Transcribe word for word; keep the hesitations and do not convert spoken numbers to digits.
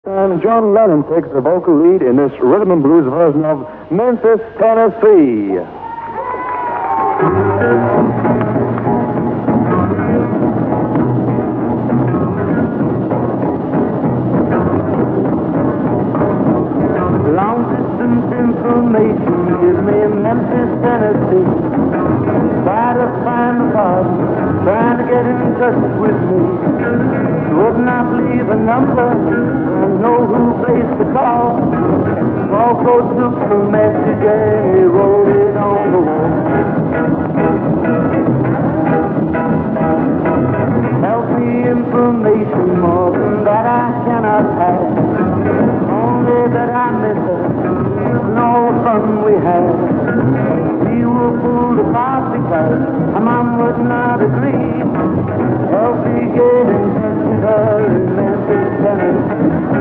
And John Lennon takes the vocal lead in this rhythm and blues version of Memphis, Tennessee. Long distance information gives me Memphis, Tennessee. Try to find the partner, trying to get in touch with me. Would not leave a number, I know who placed the call. Also took the message and he wrote it on the wall. Healthy information, more than that I cannot have. Only that I miss her, no fun we had. We were pulled apart because my mom would not agree. Healthy getting touch with her in Memphis, Tennessee.